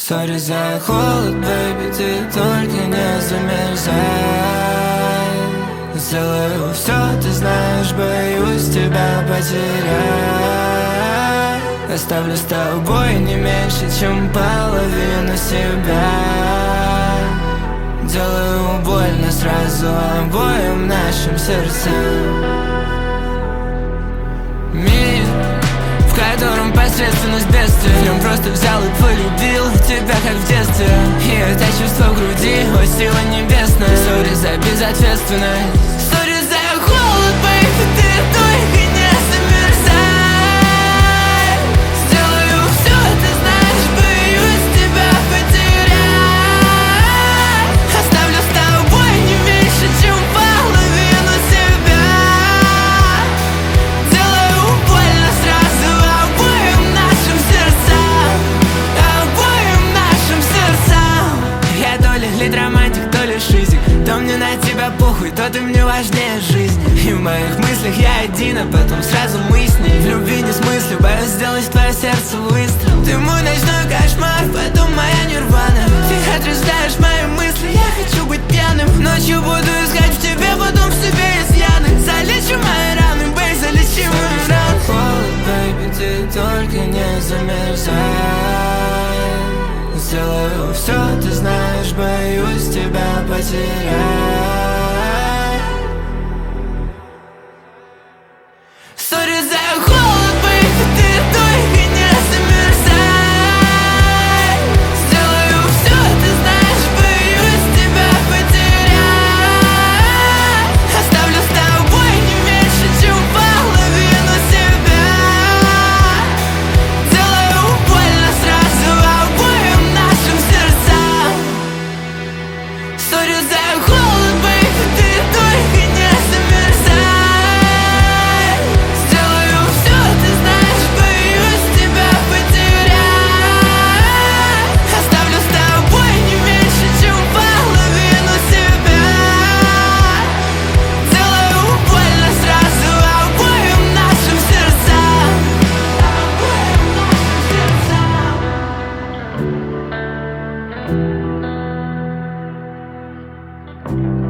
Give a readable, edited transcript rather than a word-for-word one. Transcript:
Сори за холод, бэйби, ты только не замерзай. Сделаю все, ты знаешь, боюсь тебя потерять. Оставлю с тобой не меньше, чем половину себя. Делаю больно сразу обоим нашим сердцам. Мир, в котором посредственность бедствия. В нем просто взял и полюбил тебя, как в детстве. И это чувство в груди, о, сила небесная. Сори за безответственность, сори за холод, бэйби, ты только не замерзай. Сделаю все, ты знаешь, боюсь тебя потерять. Оставлю с тобой не меньше, чем половину себя. Делаю больно сразу обоим нашим сердцам. Обоим нашим сердцам. Я то ли романтик, то ли шизик. То мне на тебя похуй, то ты мне важнее жизни. И в моих мыслях я один, а потом сразу мы с ней. В любви не смыслю, боюсь сделать в твое сердце выстрел. Ты мой ночной кошмар, потом моя нирвана. Ты отражаешь мои мысли, я хочу быть пьяным. Ночью буду искать в тебе, потом в себе изъяны. Залечу мои раны, бэй, залечи мои раны. Холод, бэйби, ты только не замерзай. Сделаю все, ты знаешь, боюсь тебя потерять. Сори за холод, бэйби, ты только не замерзай. Сделаю все, ты знаешь, боюсь тебя потерять. Оставлю с тобой не меньше, чем половину себя. Делаю больно сразу обоим нашим сердцам. Сори за холод, бэйби, ты только не замерзай. Сделаю все, ты знаешь, боюсь тебя потерять. Оставлю с тобой не меньше, чем половину себя. Делаю больно сразу обоим нашим сердцам. Обоим нашим сердцам.